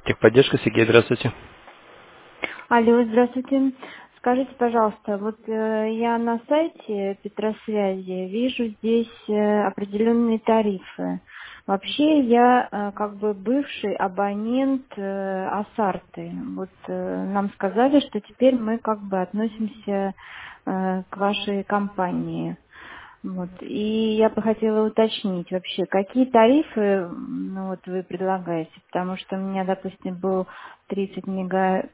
Техподдержка, Сергей, здравствуйте. Алло, здравствуйте. Скажите, пожалуйста, вот я на сайте Петросвязи вижу здесь определенные тарифы. Вообще я как бы бывший абонент Асарты. Вот нам сказали, что теперь мы как бы относимся к вашей компании. Вот. И я бы хотела уточнить вообще, какие тарифы ну, вот вы предлагаете, потому что у меня, допустим, был 30 мегабит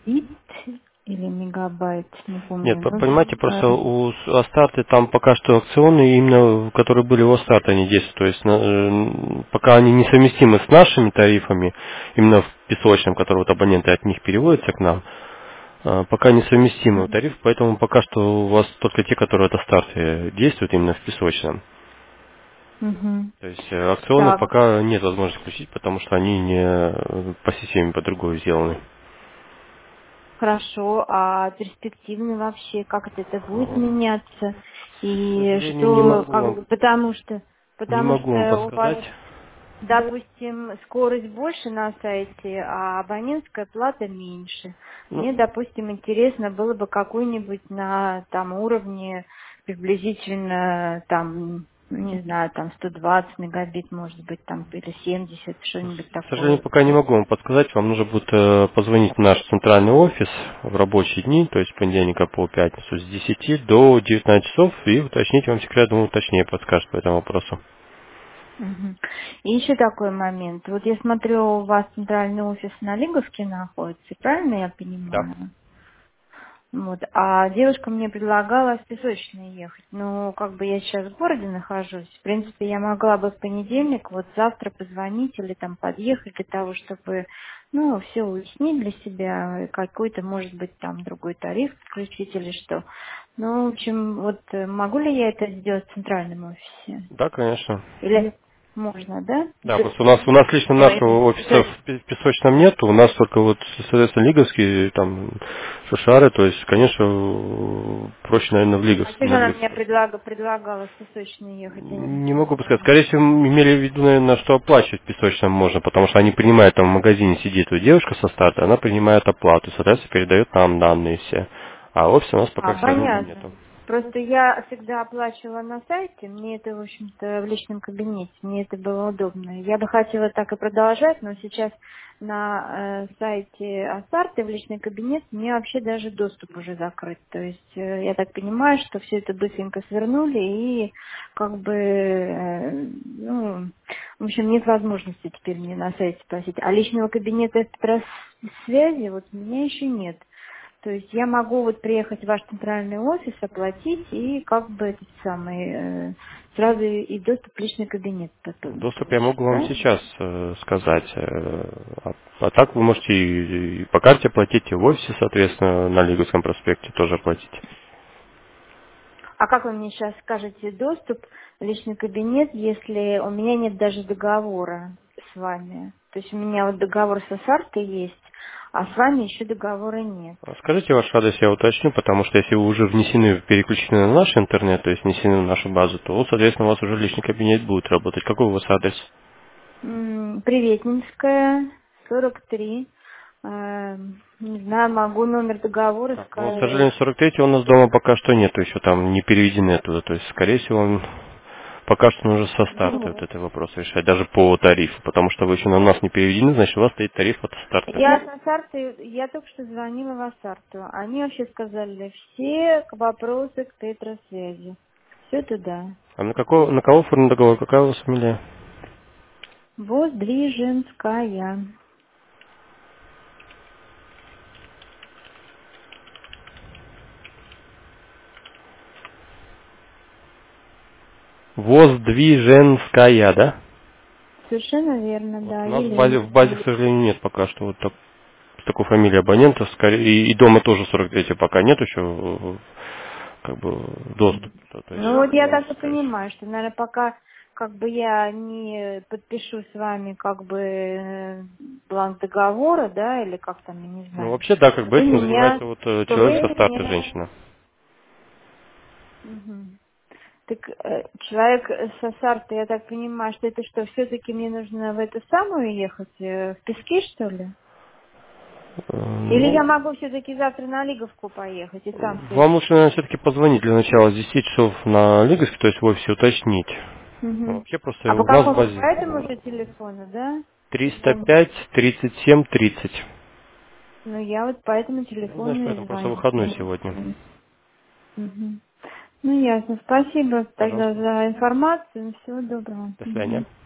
или мегабайт, не Нет, помню. В понимаете, общем, просто у Астарты там пока что акционные, именно которые были у Астарта, они действуют. То есть пока они несовместимы с нашими тарифами, именно в песочном, который вот абоненты от них переводятся к нам, пока несовместимы тарифы, поэтому пока что у вас только те, которые от Астарты действуют именно в песочном. мгм. То есть акционных Так, пока нет возможности включить, потому что они не по системе по другой сделаны. хорошо. А перспективно вообще, как это будет меняться? К И сожалению, что, как бы, не потому могу вам что у вас подсказать. допустим, скорость больше на сайте, а абонентская плата меньше. Ну, Мне, допустим, интересно было бы какой-нибудь на там уровне приблизительно там, ну, не знаю, там 120 мегабит, может быть, там или 70, что-нибудь К сожалению, такое. пока не могу вам подсказать. Вам нужно будет позвонить в наш центральный офис в рабочие дни, то есть с понедельника по пятницу с 10 до 19 часов и уточнить вам секрет, думаю, точнее подскажет по этому вопросу. Мгм. И еще такой момент. Вот я смотрю, у вас центральный офис на Лиговске находится, правильно я Да. понимаю? Вот. А девушка мне предлагала в Песочный ехать. Ну, как бы я сейчас в городе нахожусь. В принципе, я могла бы в понедельник, вот завтра позвонить или там подъехать для того, чтобы, ну, все уяснить для себя, какой-то, может быть, там другой тариф включить или что. Ну, в общем, вот могу ли я это сделать в центральном офисе? Да, конечно. Или можно, да? Да, просто у нас лично нашего офиса То в Песочном нет, у нас только вот, соответственно, лиговские, там, шушары, то есть, конечно, проще, наверное, в а что же На она мне Лиговск. предлагала в Песочный ехать, я не Не могу подсказать. поняла. Скорее всего, имели в виду, наверное, что оплачивать в песочном можно, потому что они принимают, там в магазине сидит вот девушка со старта, она принимает оплату, соответственно, передает нам данные все. А офиса у нас пока, А, к сожалению, понятно. нету. Просто я всегда оплачивала на сайте, мне это, в общем-то, в личном кабинете, мне это было удобно. Я бы хотела так и продолжать, но сейчас на сайте Астарты в личный кабинет мне вообще даже доступ уже закрыт. То есть я так понимаю, что все это быстренько свернули и как бы, ну, в общем, нет возможности теперь мне на сайте спросить. А личного кабинета связи вот у меня еще нет. То есть я могу вот приехать в ваш центральный офис, оплатить и как бы этот самый сразу и доступ в личный кабинет Ну, потом доступ я получить, могу вам да? сейчас сказать. А так вы можете и по карте платить, и в офисе, соответственно, на Лиговском проспекте тоже платить. А как вы мне сейчас скажете доступ в личный кабинет, если у меня нет даже договора с вами? То есть у меня вот договор с Асартой есть, а с вами еще договора нет. Скажите ваш адрес, я уточню, потому что если вы уже внесены, переключены на наш интернет, то есть внесены в нашу базу, то, соответственно, у вас уже личный кабинет будет работать. Какой у вас адрес? Приветнинская, 43. Не знаю, могу номер договора Так, ну, к сказать. сожалению, 43 у нас дома пока что нету, еще там не переведены оттуда. То есть, скорее всего, он пока что нужно со старта вот Вот. этот вопрос решать, даже по тарифу, потому что вы еще на нас не переведены, значит, у вас стоит тариф от старта. Я с Асартой, я только что звонила в Асарту. Они вообще сказали, все вопросы к Петросвязи. Все туда. А на кого оформлен договор? Какая у вас фамилия? Воздвиженская. Воздвиженская, да? Совершенно верно, Вот да, у нас Елена. в базе, к сожалению, нет пока что вот такой фамилии абонента, скорее, и дома тоже 43 пока нет еще, как бы, доступа. То есть, Ну вот я так и скорее всего. понимаю, что, наверное, пока как бы я не подпишу с вами как бы бланк договора, да, или как там, я не Ну, знаю, вообще, да, как бы вы этим меня, занимается вот то человек вы со старта, меня. женщина. Мгм. Так человек с Асарты, я так понимаю, что это что, все-таки мне нужно в эту самую ехать, в Пески, что ли? Или я Ну, могу все-таки завтра на Лиговку поехать и там все вам лучше, решить? наверное, все-таки позвонить для начала с 10 часов на Лиговске, то есть в офисе уточнить. Мгм. Вообще просто А по у нас в какому? По базе этому же телефону, да? Звонить? 305 37 30. Ну, я вот по этому Ну, знаешь, телефону и поэтому просто звоню. выходной сегодня. Мгм. Ну, ясно. Спасибо тогда Пожалуйста. за информацию. Всего доброго. До Мгм. свидания.